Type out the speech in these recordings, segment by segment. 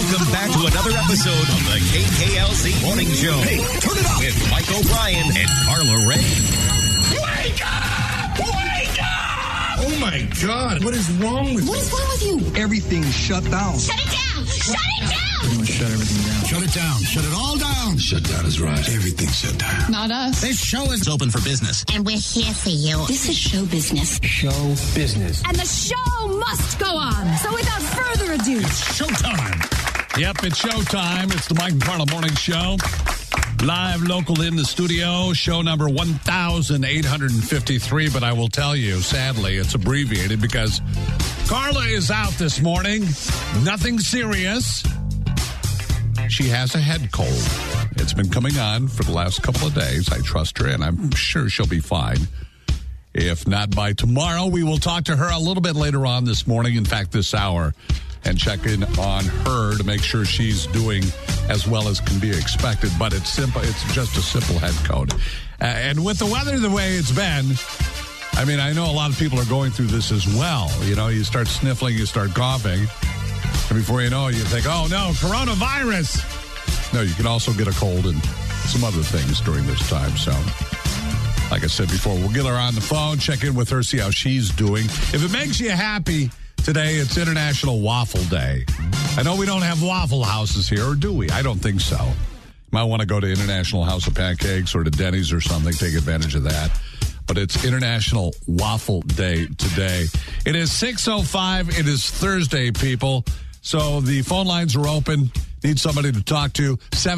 Welcome back to another episode of the KKLZ Morning Show. Hey, turn it up! With Mike O'Brien and Carla Ray. Wake up! Wake up! Oh, my God. What is wrong with you? What is wrong with you? Everything's shut down. Shut it down! Shut it down! We're going to shut everything down. Shut it down. Shut it all down. Shut down is right. Everything's shut down. Not us. This show is open for business. And we're here for you. This is show business. Show business. And the show must go on. So without further ado, It's showtime. Yep, it's showtime. It's the Mike and Carla Morning Show. Live, local in the studio. Show number 1,853. But I will tell you, sadly, it's abbreviated because Carla is out this morning. Nothing serious. She has a head cold. It's been coming on for the last couple of days. I trust her, and I'm sure she'll be fine. If not by tomorrow, we will talk to her a little bit later on this morning. In fact, this hour. And check in on her to make sure she's doing as well as can be expected. But it's simple. It's just a simple head cold. And with the weather the way it's been, I mean, I know a lot of people are going through this as well. You know, you start sniffling, you start coughing. And before you know it, you think, oh, no, coronavirus. No, you can also get a cold and some other things during this time. So, like I said before, we'll get her on the phone, check in with her, see how she's doing. If it makes you happy, today it's International Waffle Day. I know we don't have Waffle Houses here, or do we? I don't think so. You might want to go to International House of Pancakes or to Denny's or something, take advantage of that. But it's International Waffle Day today. It is 6:05. It is Thursday, people. So the phone lines are open. Need somebody to talk to.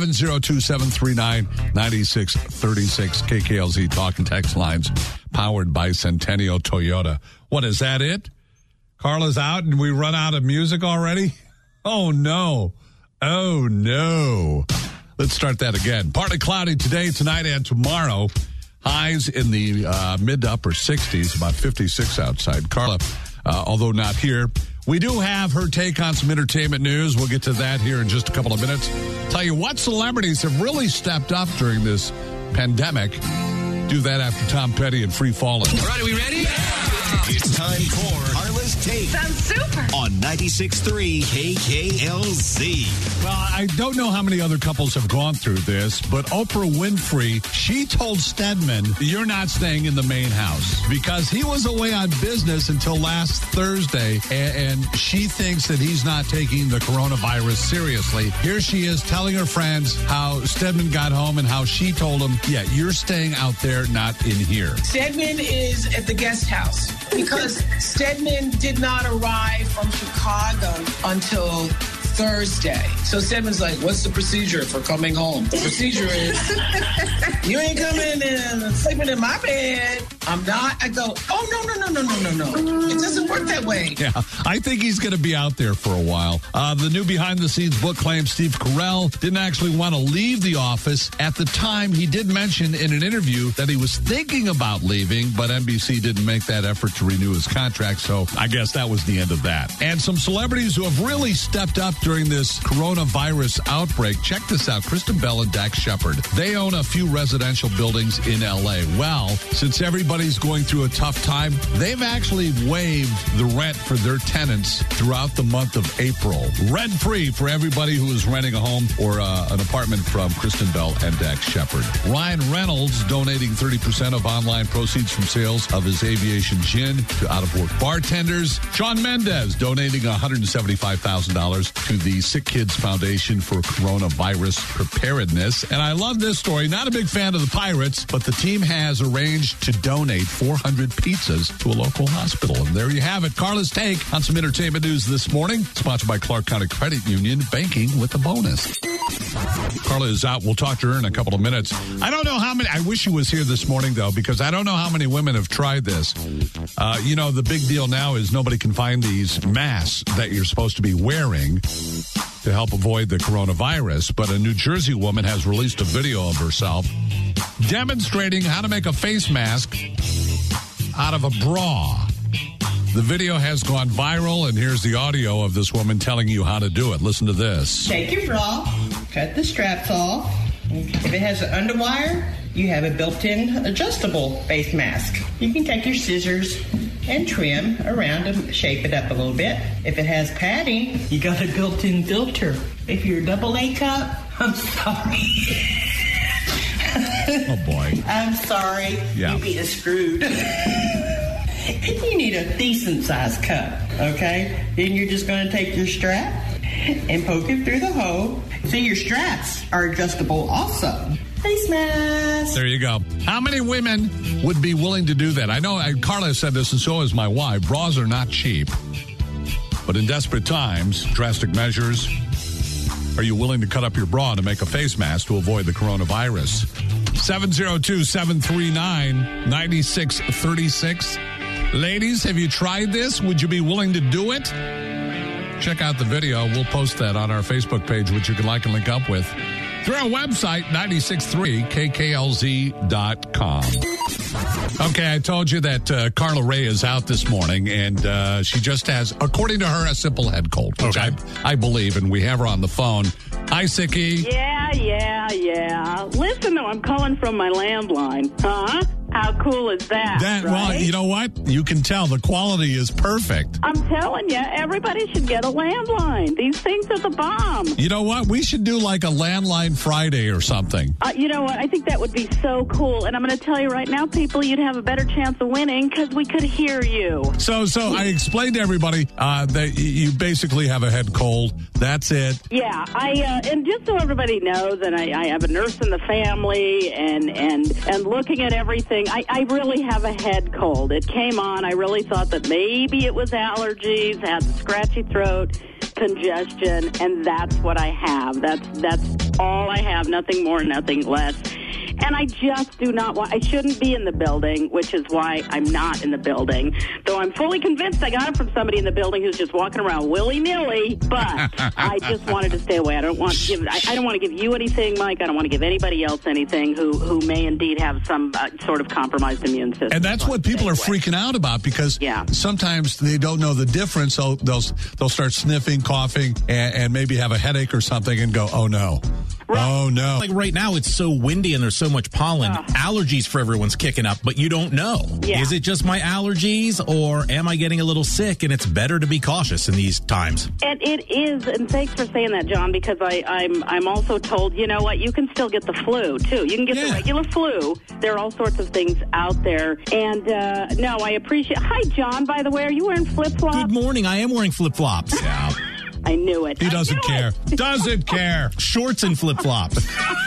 702-739-9636. KKLZ talk and text lines powered by Centennial Toyota. What, is that it? Carla's out and we run out of music already? Oh, no. Oh, no. Let's start that again. Partly cloudy today, tonight, and tomorrow. Highs in the mid to upper 60s, about 56 outside. Carla, although not here, we do have her take on some entertainment news. We'll get to that here in just a couple of minutes. Tell you what celebrities have really stepped up during this pandemic. Do that after Tom Petty and Free Fallin'. All right, are we ready? Yeah. It's time for Carla's Take. sounds super. On 96.3 KKLZ. Well, I don't know how many other couples have gone through this, but Oprah Winfrey, she told Stedman, you're not staying in the main house because he was away on business until last Thursday, and she thinks that he's not taking the coronavirus seriously. Here she is telling her friends how Stedman got home and how she told him, yeah, you're staying out there, not in here. Stedman is at the guest house because Stedman did not arrive from Chicago until Thursday. So Stedman's like, what's the procedure for coming home? The procedure is, you ain't coming and sleeping in my bed. I'm not. I go, oh, no. It doesn't work that way. Yeah, I think he's going to be out there for a while. The new behind-the-scenes book claims Steve Carell didn't actually want to leave the office. At the time, he did mention in an interview that he was thinking about leaving, but NBC didn't make that effort to renew his contract, so I guess that was the end of that. And some celebrities who have really stepped up during this coronavirus outbreak. Check this out. Kristen Bell and Dax Shepard. They own a few residential buildings in L.A. Well, since everybody's going through a tough time, they've actually waived the rent for their tenants throughout the month of April. Rent-free for everybody who is renting a home or an apartment from Kristen Bell and Dax Shepard. Ryan Reynolds donating 30% of online proceeds from sales of his aviation gin to out-of-work bartenders. Shawn Mendes donating $175,000 to the Sick Kids Foundation for Coronavirus Preparedness. And I love this story. Not a big fan of the Pirates, but the team has arranged to donate 400 pizzas to a local hospital. And there you have it. Carla's take on some entertainment news this morning. Sponsored by Clark County Credit Union. Banking with a bonus. Carla is out. We'll talk to her in a couple of minutes. I don't know how many. I wish she was here this morning, though, because I don't know how many women have tried this. The big deal now is nobody can find these masks that you're supposed to be wearing to help avoid the coronavirus. But a New Jersey woman has released a video of herself demonstrating how to make a face mask out of a bra. The video has gone viral, and here's the audio of this woman telling you how to do it. Listen to this. Take your bra, cut the straps off. If it has an underwire, you have a built-in adjustable face mask. You can take your scissors, and trim around to shape it up a little bit. If it has padding, you got a built-in filter. If you're a double A cup, I'm sorry. Oh, boy. I'm sorry. Yeah. You'd be screwed. You need a decent-sized cup, okay? Then you're just going to take your strap and poke it through the hole. See, your straps are adjustable also. Face mask. There you go. How many women would be willing to do that? I know Carla said this, and so is my wife. Bras are not cheap. But in desperate times, drastic measures. Are you willing to cut up your bra to make a face mask to avoid the coronavirus? 702-739-9636. Ladies, have you tried this? Would you be willing to do it? Check out the video. We'll post that on our Facebook page, which you can like and link up with through our website, 963kklz.com. Okay, I told you that Carla Ray is out this morning, and she just has, according to her, a simple head cold, which I believe, and we have her on the phone. Hi, Sickie. Yeah. Listen, though, I'm calling from my landline. Huh? How cool is that? Right? Well, you know what? You can tell the quality is perfect. I'm telling you, everybody should get a landline. These things are the bomb. You know what? We should do like a landline Friday or something. You know what? I think that would be so cool. And I'm going to tell you right now, people, you'd have a better chance of winning because we could hear you. So I explained to everybody that you basically have a head cold. That's it. Yeah. And just so everybody knows, and I have a nurse in the family, and looking at everything, I really have a head cold. It came on. I really thought that maybe it was allergies, had the scratchy throat, congestion, and that's what I have. That's all I have. Nothing more, nothing less. And I just do not want, I shouldn't be in the building, which is why I'm not in the building. Though I'm fully convinced I got it from somebody in the building who's just walking around willy-nilly, but I just wanted to stay away. I don't want to give you anything, Mike. I don't want to give anybody else anything who may indeed have some sort of compromised immune system. And that's what people are freaking out about because sometimes they don't know the difference, so they'll start sniffing, coughing, and maybe have a headache or something and go, oh, no. Right. Oh, no. Like right now, it's so windy and there's so much pollen. Allergies for everyone's kicking up, but you don't know. Yeah. Is it just my allergies or am I getting a little sick? And it's better to be cautious in these times. And it is. And thanks for saying that, John, because I'm also told, you know what, you can still get the flu, too. You can get the regular flu. There are all sorts of things out there. And, no, I appreciate. Hi, John, by the way. Are you wearing flip-flops? Good morning. I am wearing flip-flops. Yeah. I knew it. He doesn't care. Doesn't care. Shorts and flip-flops.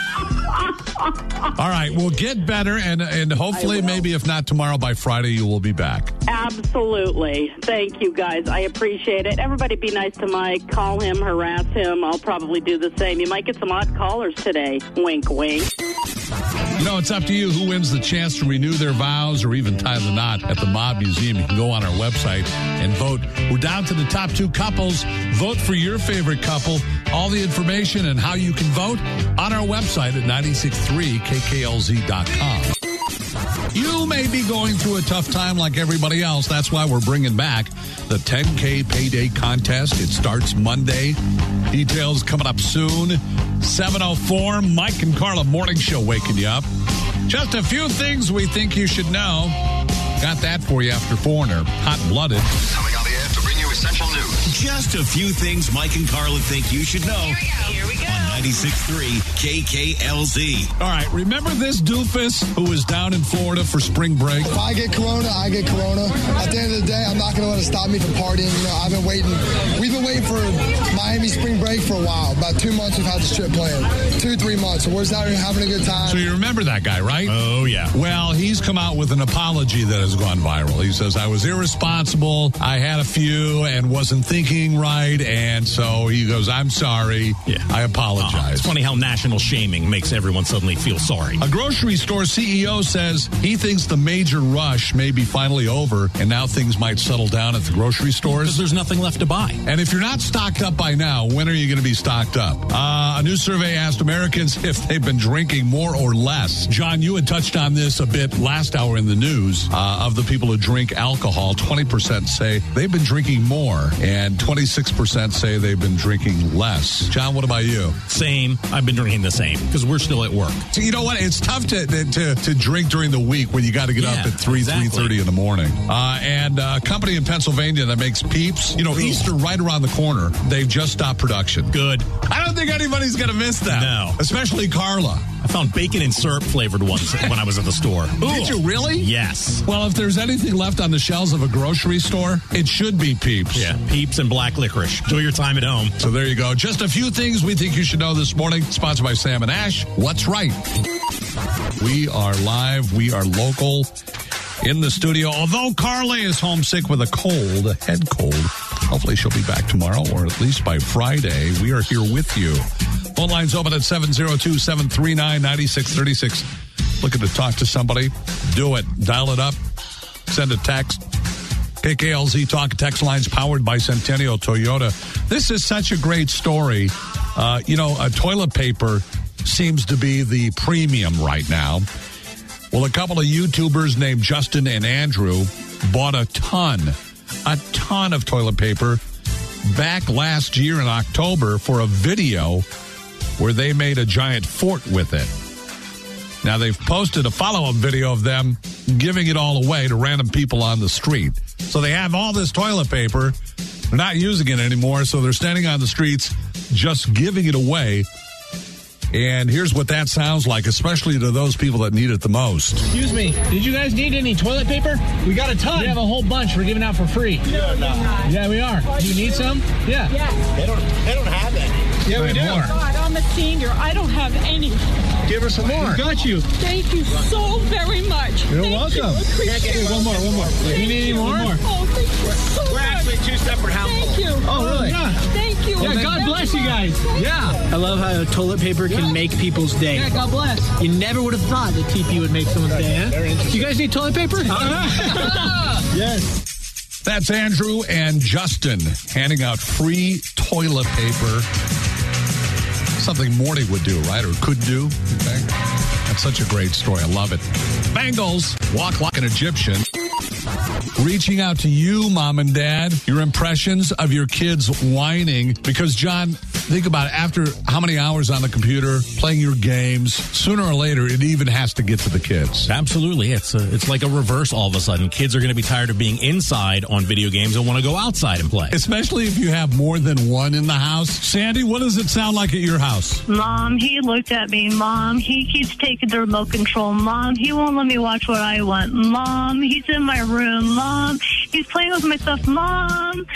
All right, we'll get better, and hopefully, maybe if not tomorrow, by Friday, you will be back. Absolutely. Thank you, guys. I appreciate it. Everybody be nice to Mike. Call him, harass him. I'll probably do the same. You might get some odd callers today. Wink, wink. You know, it's up to you who wins the chance to renew their vows or even tie the knot at the Mob Museum. You can go on our website and vote. We're down to the top two couples. Vote for your favorite couple. All the information and how you can vote on our website at 963kklz.com. You may be going through a tough time like everybody else. That's why we're bringing back the 10K Payday Contest. It starts Monday. Details coming up soon. 7:04, Mike and Carla Morning Show waking you up. Just a few things we think you should know. Got that for you after Foreigner. Hot-blooded. Coming on the air to bring you essential news. Just a few things Mike and Carla think you should know. Here we go. On 96.3 KKLZ. All right, remember this doofus who was down in Florida for spring break? If I get corona, I get corona. At the end of the day, I'm not going to let it stop me from partying. You know, we've been waiting for Miami spring break for a while. About 2 months we've had this trip planned. 2-3 months. So we're just out here having a good time. So you remember that guy, right? Oh, yeah. Well, he's come out with an apology that has gone viral. He says, I was irresponsible. I had a few and wasn't thinking right. And so he goes, I'm sorry. Yeah. I apologize. It's funny how national shaming makes everyone suddenly feel sorry. A grocery store CEO says he thinks the major rush may be finally over and now things might settle down at the grocery stores. Because there's nothing left to buy. And if you're not stocked up by now, when are you going to be stocked up? A new survey asked Americans if they've been drinking more or less. John, you had touched on this a bit last hour in the news. Of the people who drink alcohol, 20% say they've been drinking more. And and 26% say they've been drinking less. John, what about you? Same. I've been drinking the same because we're still at work. So you know what? It's tough to drink during the week when you got to get up at 3:30 in the morning. And a company in Pennsylvania that makes Peeps, Easter right around the corner, they've just stopped production. Good. I don't think anybody's going to miss that. No. Especially Carla. I found bacon and syrup flavored ones when I was at the store. Ooh. Did you really? Yes. Well, if there's anything left on the shelves of a grocery store, it should be Peeps. Yeah, Peeps and black licorice. Enjoy your time at home. So there you go. Just a few things we think you should know this morning. Sponsored by Sam and Ash. What's right? We are live. We are local in the studio. Although Carla is homesick with a cold, a head cold. Hopefully she'll be back tomorrow or at least by Friday. We are here with you. Phone lines open at 702-739-9636. Looking to talk to somebody? Do it. Dial it up. Send a text. KKLZ Talk text lines powered by Centennial Toyota. This is such a great story. Toilet paper seems to be the premium right now. Well, a couple of YouTubers named Justin and Andrew bought a ton of toilet paper back last year in October for a video where they made a giant fort with it. Now, they've posted a follow-up video of them giving it all away to random people on the street. So they have all this toilet paper. They're not using it anymore, so they're standing on the streets just giving it away. And here's what that sounds like, especially to those people that need it the most. Excuse me, did you guys need any toilet paper? We got a ton. We have a whole bunch we're giving out for free. No. Yeah, we are. Do you need some? Yeah. Yes. They don't have any. Yeah, we do. Oh, God, I'm a senior. I don't have any. Give her some more. We got you. Thank you so very much. You're Thank welcome. You. Appreciate it. One more. You need any more? Oh, thank you so much. We're actually two separate households. Thank you. Oh, really? Yeah. Thank you. Yeah, God bless you guys. Yeah. I love how toilet paper can make people's day. Yeah, God bless. You never would have thought that TP would make someone's day, huh? You guys need toilet paper? Yes. That's Andrew and Justin handing out free toilet paper. Something Morty would do, right? Or could do. Okay. That's such a great story. I love it. Bengals walk like an Egyptian. Reaching out to you, Mom and Dad, your impressions of your kids whining. Because, John, think about it. After how many hours on the computer, playing your games, sooner or later, it even has to get to the kids. Absolutely. It's like a reverse all of a sudden. Kids are going to be tired of being inside on video games and want to go outside and play. Especially if you have more than one in the house. Sandy, what does it sound like at your house? Mom, he looked at me. Mom, he keeps taking the remote control. Mom, he won't let me watch what I want. Mom, he's in my room. Mom, he's playing with my stuff. Mom.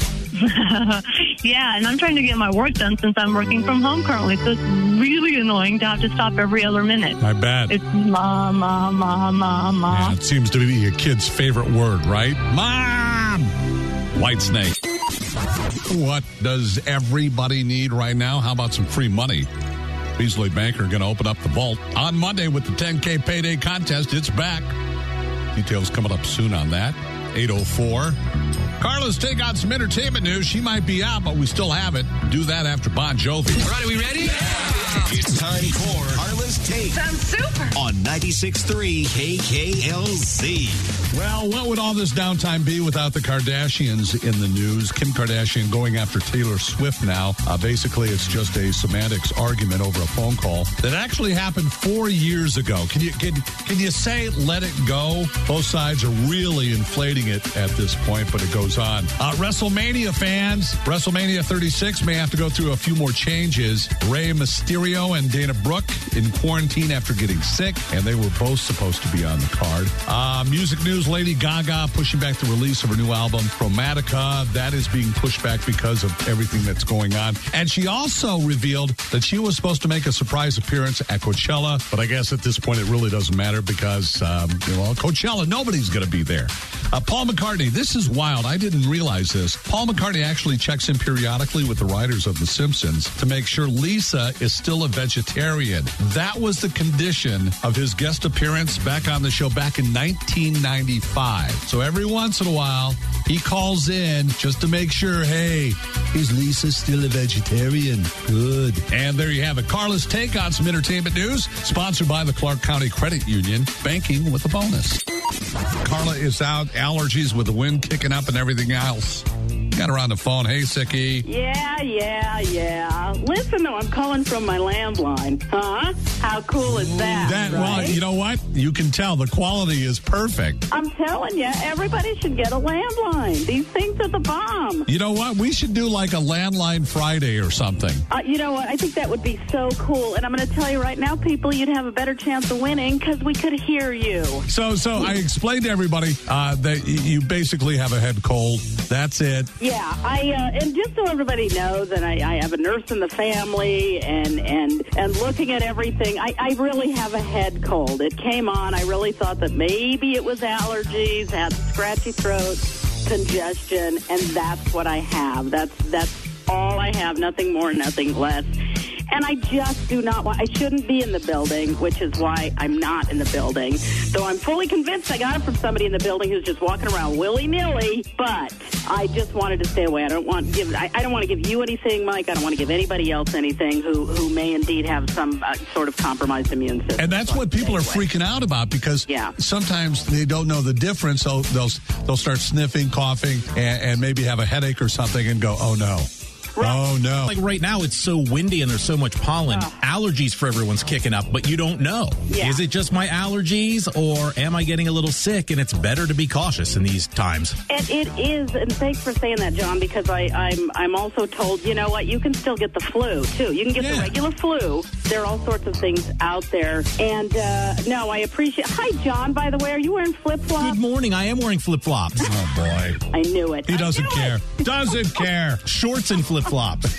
Yeah, and I'm trying to get my work done since I'm working from home currently, so it's really annoying to have to stop every other minute. I bet. It's mom. Yeah, it seems to be a kid's favorite word, right? Mom! White snake. What does everybody need right now? How about some free money? Beasley Banker going to open up the vault on Monday with the 10K payday contest. It's back. Details coming up soon on that. 8:04. Carla's take on some entertainment news. She might be out, but we still have it. Do that after Bon Jovi. All right, are we ready? Yeah. It's time for Carla's Take. Sounds super. On 96.3 KKLZ. Well, what would all this downtime be without the Kardashians in the news? Kim Kardashian going after Taylor Swift now. Basically, it's just a semantics argument over a phone call that actually happened 4 years ago. Can you say let it go? Both sides are really inflating it at this point, but it goes on. WrestleMania fans, WrestleMania 36 may have to go through a few more changes. Rey Mysterio and Dana Brooke in quarantine after getting sick, and they were both supposed to be on the card. Music news, Lady Gaga pushing back the release of her new album, Chromatica. That is being pushed back because of everything that's going on. And she also revealed that she was supposed to make a surprise appearance at Coachella, but I guess at this point it really doesn't matter because, Coachella, nobody's going to be there. Paul McCartney, this is wild. I didn't realize this. Paul McCartney actually checks in periodically with the writers of The Simpsons to make sure Lisa is still a vegetarian. That was the condition of his guest appearance back on the show back in 1995. So every once in a while, he calls in just to make sure, hey, is Lisa still a vegetarian? Good. And there you have it. Carla's take on some entertainment news, sponsored by the Clark County Credit Union, banking with a bonus. Carla is out, allergies with the wind kicking up and everything else. Got her on the phone. Hey, Sickie. Yeah. Listen, though, I'm calling from my landline. Huh? How cool is that? Well, you know what? You can tell the quality is perfect. I'm telling you, everybody should get a landline. These things are the bomb. You know what? We should do like a landline Friday or something. You know what? I think that would be so cool. And I'm going to tell you right now, people, you'd have a better chance of winning because we could hear you. So I explained to everybody that you basically have a head cold. That's it. Yeah, and just so everybody knows, and I have a nurse in the family, and looking at everything, I really have a head cold. It came on. I really thought that maybe it was allergies, had scratchy throat, congestion, and that's what I have. That's all I have. Nothing more, nothing less. And I just do not want, I shouldn't be in the building, which is why I'm not in the building. Though I'm fully convinced I got it from somebody in the building who's just walking around willy-nilly, but I just wanted to stay away. I don't want to give you anything, Mike. I don't want to give anybody else anything who may indeed have some sort of compromised immune system. And that's what people are freaking out about because sometimes they don't know the difference, so they'll start sniffing, coughing, and maybe have a headache or something and go, oh, no. Oh, no. Like right now, it's so windy and there's so much pollen. Allergies for everyone's kicking up, but you don't know. Yeah. Is it just my allergies or am I getting a little sick? And it's better to be cautious in these times. And it is, and thanks for saying that, John, because I'm also told, you know what, you can still get the flu, too. You can get the regular flu. There are all sorts of things out there. And, no, I appreciate... Hi, John, by the way. Are you wearing flip-flops? Good morning. I am wearing flip-flops. Oh, boy. I knew it. He doesn't care. Doesn't care. Shorts and flip-flops.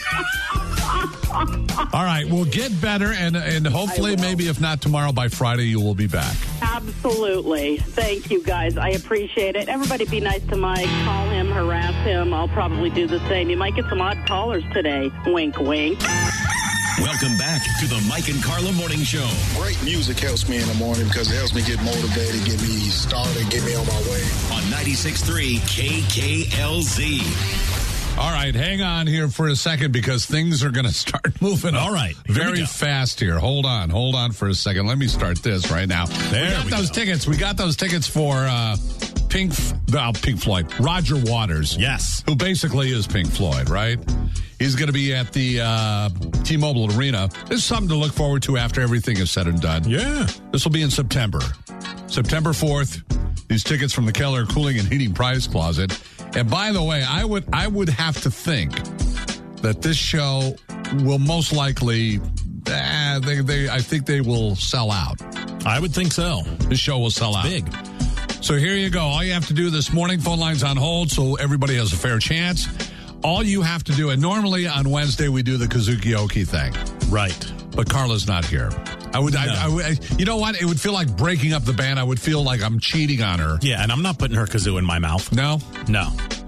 All right, we'll get better, and hopefully, maybe if not tomorrow, by Friday, you will be back. Absolutely. Thank you, guys. I appreciate it. Everybody be nice to Mike. Call him, harass him. I'll probably do the same. You might get some odd callers today. Wink, wink. Welcome back to the Mike and Carla Morning Show. Great music helps me in the morning because it helps me get motivated, get me started, get me on my way. On 96.3 KKLZ. All right, hang on here for a second because things are going to start moving. All right, very fast here. Hold on for a second. Let me start this right now. We got those tickets. We got those tickets for Pink Floyd. Roger Waters. Yes. Who basically is Pink Floyd, right? He's going to be at the T-Mobile Arena. This is something to look forward to after everything is said and done. Yeah. This will be in September. September 4th. These tickets from the Keller Cooling and Heating Prize Closet. And by the way, I would have to think that this show will most likely, I think they will sell out. I would think so. This show will sell out. Big. So here you go. All you have to do this morning, phone lines on hold so everybody has a fair chance. All you have to do, and normally on Wednesday we do the Kazuki-oki thing. Right. But Carla's not here. I would, you know what? It would feel like breaking up the band. I would feel like I'm cheating on her. Yeah, and I'm not putting her kazoo in my mouth. No? No.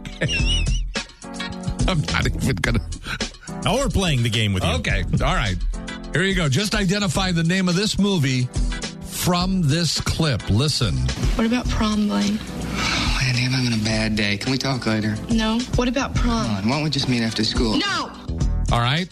I'm not even going to. Oh, we're playing the game with you. Okay. All right. Here you go. Just identify the name of this movie from this clip. Listen. What about Prom, Blaine? Oh, Andy, I'm having a bad day. Can we talk later? No. What about prom? Come on, why don't we just meet after school? No! All right.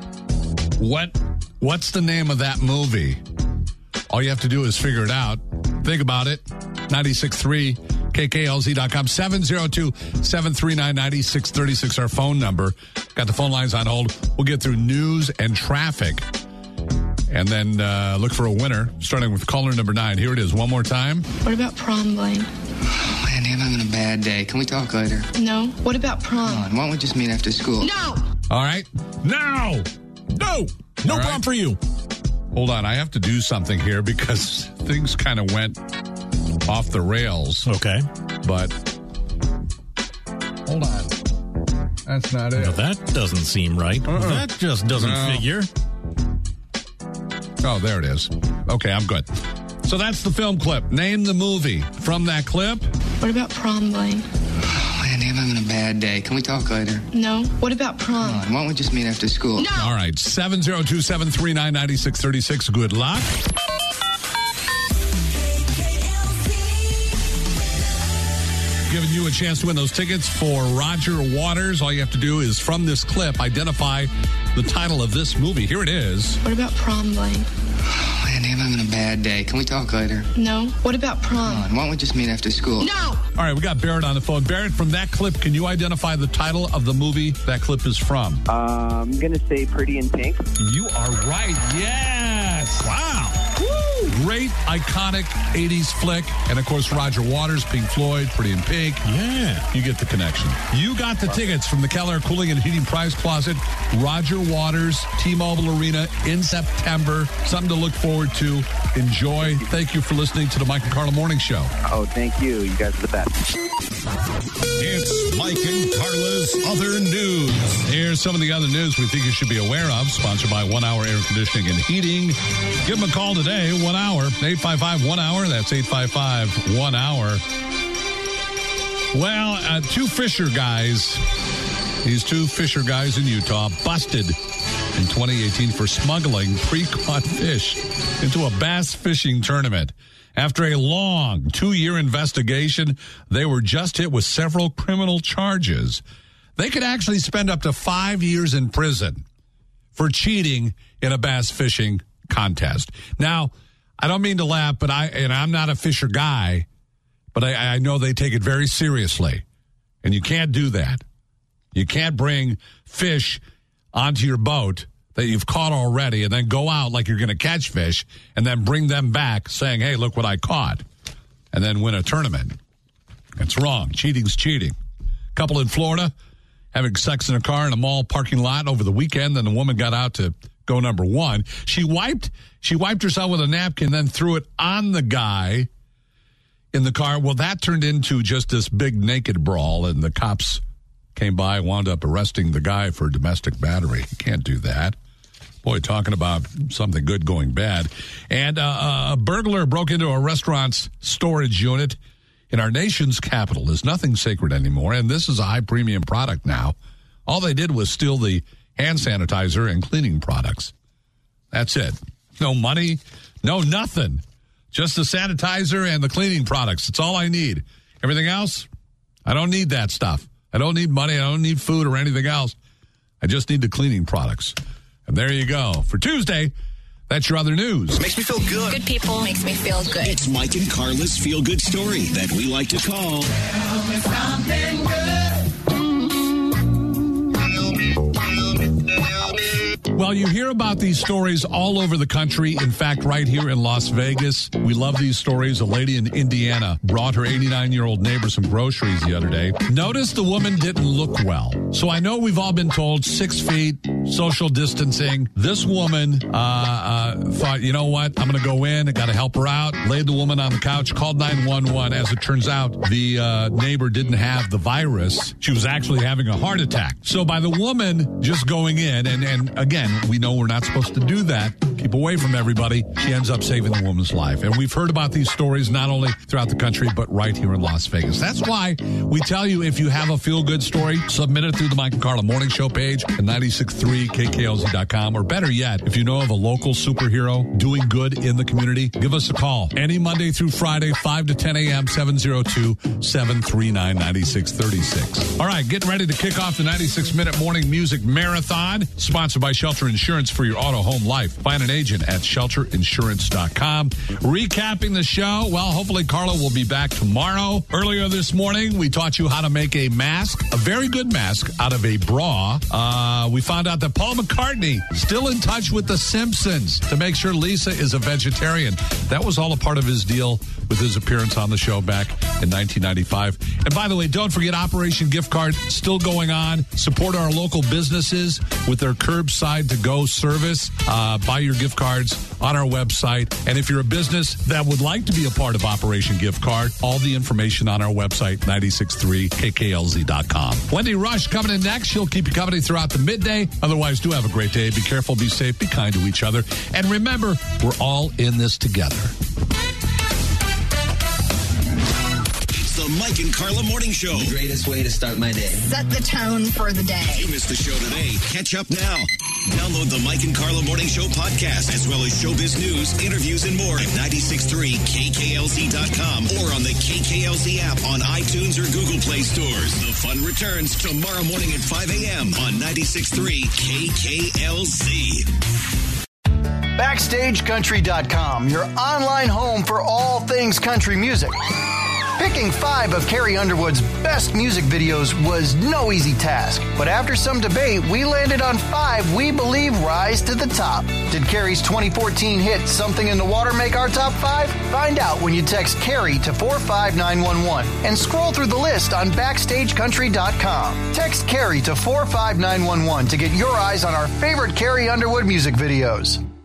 What's the name of that movie? All you have to do is figure it out. Think about it. 96.3 KKLZ.com. 702-739-9636, our phone number. Got the phone lines on hold. We'll get through news and traffic. And then look for a winner, starting with caller number 9. Here it is. One more time. What about prom, Blaine? Oh, Andy, I'm having a bad day. Can we talk later? No. What about prom? Come on, why don't we just meet after school? No! All right. No! No prom for you. Hold on. I have to do something here because things kind of went off the rails. Okay. But hold on. That's not it. No, that doesn't seem right. That just doesn't figure. Oh, there it is. Okay, I'm good. So that's the film clip. Name the movie from that clip. What about prom, Blaine? Oh, Andy, I'm having a bad day. Can we talk later? No. What about prom? Come on, why don't we just meet after school? No! All right, 702-739-9636. Good luck. Giving you a chance to win those tickets for Roger Waters. All you have to do is, from this clip, identify the title of this movie. Here it is. What about prom, Blaine? Oh, man, I'm having a bad day. Can we talk later? No. What about prom? Come on, why don't we just meet after school? No! All right, we got Barrett on the phone. Barrett, from that clip, can you identify the title of the movie that clip is from? I'm going to say Pretty in Pink. You are right. Yes. Wow. Woo. Great, iconic 80s flick. And, of course, Roger Waters, Pink Floyd, Pretty in Pink. Yeah. You get the connection. You got the tickets from the Keller Cooling and Heating Prize Closet. Roger Waters, T-Mobile Arena in September. Something to look forward to. Enjoy. Thank you for listening to the Mike and Carla Morning Show. Oh, thank you. You guys are the best. It's Mike and Carla's Other News. Here's some of the other news we think you should be aware of. Sponsored by 1 Hour Air Conditioning and Heating. Give them a call today. 1 hour. 855-1-HOUR. That's 855-1-HOUR. Well, two Fisher guys. These two Fisher guys in Utah busted in 2018 for smuggling pre-caught fish into a bass fishing tournament. After a long 2-year investigation, they were just hit with several criminal charges. They could actually spend up to 5 years in prison for cheating in a bass fishing contest. Now, I don't mean to laugh, but I'm not a Fisher guy, but I know they take it very seriously. And you can't do that. You can't bring fish onto your boat that you've caught already and then go out like you're going to catch fish and then bring them back saying, hey, look what I caught, and then win a tournament. It's wrong. Cheating's cheating. Couple in Florida having sex in a car in a mall parking lot over the weekend. Then the woman got out to go number one. She wiped herself with a napkin, then threw it on the guy in the car. Well, that turned into just this big naked brawl, and the cops came by, wound up arresting the guy for domestic battery. You can't do that. Boy, talking about something good going bad. And a burglar broke into a restaurant's storage unit in our nation's capital. There's nothing sacred anymore, and this is a high-premium product now. All they did was steal the hand sanitizer and cleaning products. That's it. No money, no nothing. Just the sanitizer and the cleaning products. It's all I need. Everything else, I don't need that stuff. I don't need money. I don't need food or anything else. I just need the cleaning products. And there you go. For Tuesday, that's your other news. Makes me feel good. Good people makes me feel good. It's Mike and Carla's feel-good story that we like to call Something good. Well, you hear about these stories all over the country. In fact, right here in Las Vegas, we love these stories. A lady in Indiana brought her 89-year-old neighbor some groceries the other day. Notice the woman didn't look well. So I know we've all been told 6 feet, social distancing. This woman thought, you know what? I'm going to go in. I got to help her out. Laid the woman on the couch, called 911. As it turns out, the neighbor didn't have the virus. She was actually having a heart attack. So by the woman just going in, and again, we know we're not supposed to do that. Keep away from everybody. She ends up saving the woman's life. And we've heard about these stories not only throughout the country, but right here in Las Vegas. That's why we tell you, if you have a feel-good story, submit it through the Mike and Carla Morning Show page at 963kklz.com. Or better yet, if you know of a local superhero doing good in the community, give us a call. Any Monday through Friday, 5 to 10 a.m., 702-739-9636. All right, getting ready to kick off the 96-minute morning music marathon, sponsored by Shelter Insurance for your auto, home, life. Find an agent at shelterinsurance.com. Recapping the show, well, hopefully Carla will be back tomorrow. Earlier this morning, we taught you how to make a mask, a very good mask, out of a bra. We found out that Paul McCartney still in touch with The Simpsons to make sure Lisa is a vegetarian. That was all a part of his deal with his appearance on the show back in 1995. And by the way, don't forget Operation Gift Card still going on. Support our local businesses with their curbside to-go service. Buy your gift cards on our website. And if you're a business that would like to be a part of Operation Gift Card, all the information on our website, 963kklz.com. Wendy Rush coming in next. She'll keep you company throughout the midday. Otherwise, do have a great day. Be careful, be safe, be kind to each other. And remember, we're all in this together. The Mike and Carla Morning Show. The greatest way to start my day. Set the tone for the day. If you missed the show today, catch up now. Download the Mike and Carla Morning Show podcast, as well as showbiz news, interviews, and more at 963kklz.com or on the KKLZ app on iTunes or Google Play stores. The fun returns tomorrow morning at 5 a.m. on 96.3 KKLZ. BackstageCountry.com, your online home for all things country music. Picking 5 of Carrie Underwood's best music videos was no easy task, but after some debate, we landed on 5 we believe rise to the top. Did Carrie's 2014 hit Something in the Water make our top 5? Find out when you text Carrie to 45911 and scroll through the list on BackstageCountry.com. Text Carrie to 45911 to get your eyes on our favorite Carrie Underwood music videos.